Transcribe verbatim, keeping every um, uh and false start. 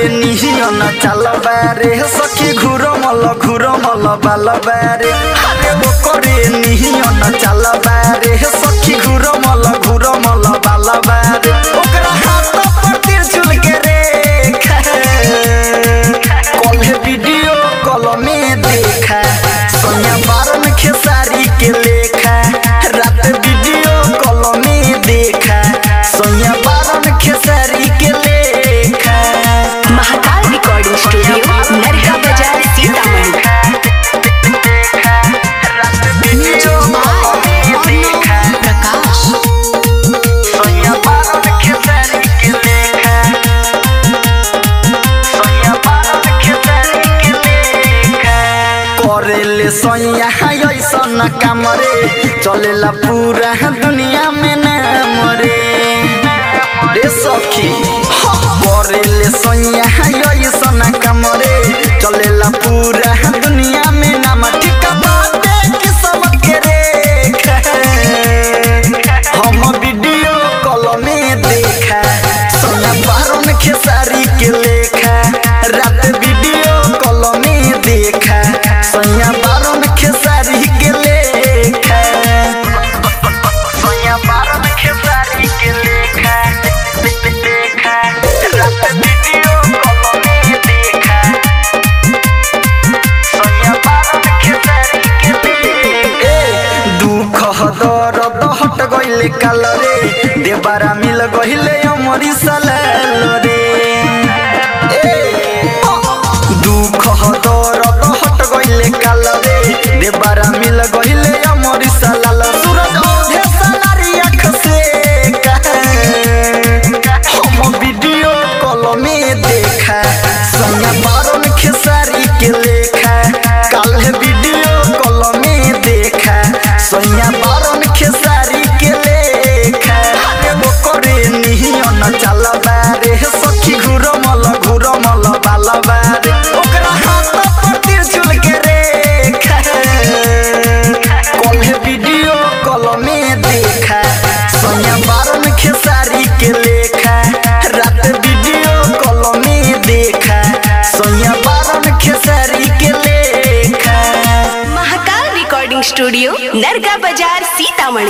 निहियन चल बारे सखी घुर मल घुर मल बाल बारे अरे वो करे निहियन चल बारे सखी घुर मल घुर मल बाल बारे ओकरा हाथ पर त्रिशूल के रेखा कल वीडियो कॉल में देखा सोनिया बारन खेसारी के लेखा रात वीडियो कॉल में देखा सोनिया बारन खेसारी के लेखा। महाकाल रिकॉर्डिंग स्टूडियो नरका बाजार सीतामढ़ी। करेले सोनिया ऐसन काम रे चलेला पूरा दुनिया में नाम रे रे सखी करेले सोनिया ऐसन काम रे चलेला पूरा दुनिया में नाम ठीक बाटे कि सबके रेखा हम वीडियो कॉल में देखा सोनिया बारन खेसारी के लेखा रात वीडियो कॉल में देखा सोनिया बारन खेसारी के लेखा सोनिया बारन खेसारी के लेखा देखा रात वीडियो कॉल में देखा सोनिया बारन खेसारी के लेखा दुख दर्द हट गइले काल रे देबारा मिल गइले अमरी सलाल रे दुख दर्द हट गइले काल रे देबारा मिल गइले अमरी सलाल सूरज औधे सलारी आँख से हम वीडियो कॉल में देखा सोनिया बारन खेसारी के लेखा काल वीडियो कॉल में देखा सोनिया बारन खेसारी के लेखा अरे वो करे निहियन चल बारे सखी घुर मल घुर मल बाल बारे ओकरा हाथ पर त्रिशूल के रेखा कल वीडियो कॉल में देखा सोनिया बारन खेसारी के लेखा रात वीडियो कॉल में देखा सोनिया बारन खेसारी के लेखा। महाकाल रिकॉर्डिंग स्टूडियो नरका बाजार सीतामढ़ी।